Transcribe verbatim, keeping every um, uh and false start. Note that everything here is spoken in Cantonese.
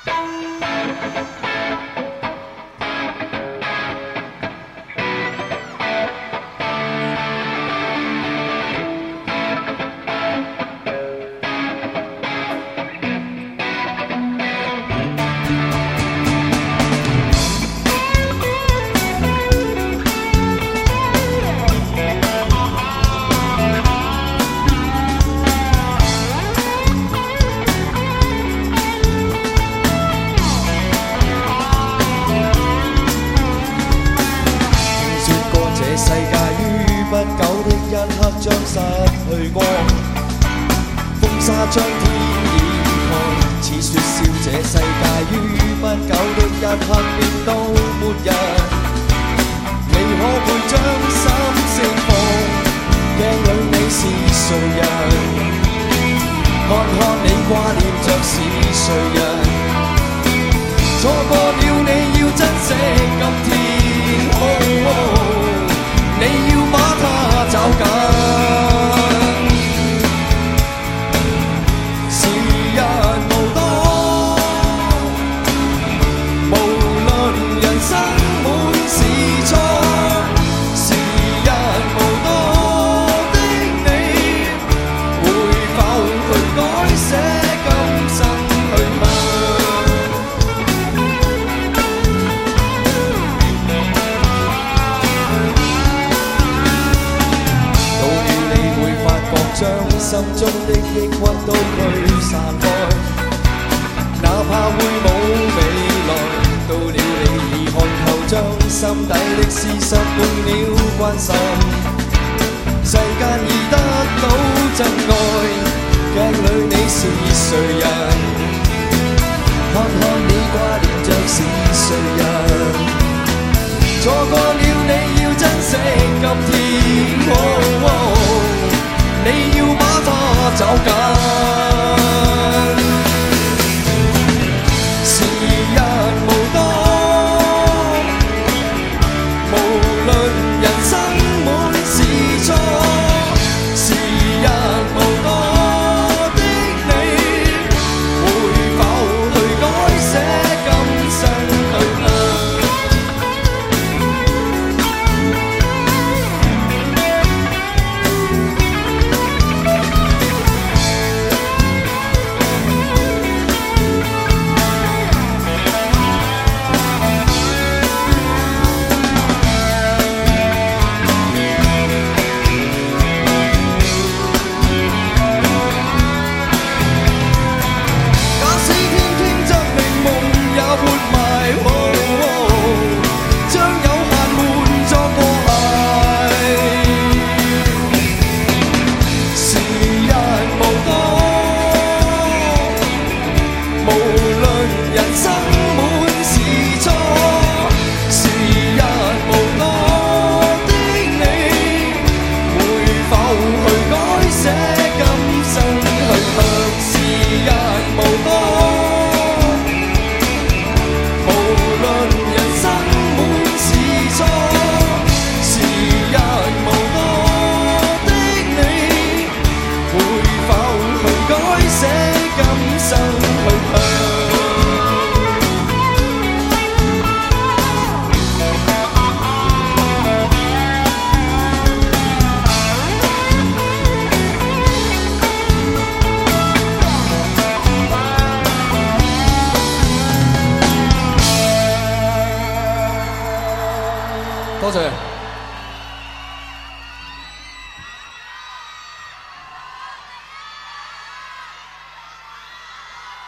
世界於不久的一刻將失去光，風沙將天掩蓋，似説笑這世界於不久的一刻變到末日。你可會將心釋放？鏡裏你是誰人？看看你掛念着是誰人？錯過了你要珍惜今天。哦哦你要把它找緊，時日無多，無論人生滿是錯，時日無多的你，會否去改寫今生去向？將心中的抑鬱都驅散開，哪怕會冇未來，到了你已看透，將心底的事實換了關心。世間已得到真愛，鏡裏你是誰人？看看你掛念着是誰人？錯過了你要珍惜今天。哦哦你要把它找緊，時日無多，無論人生滿是錯，時日無多的你，會否去改寫今生去向？多謝。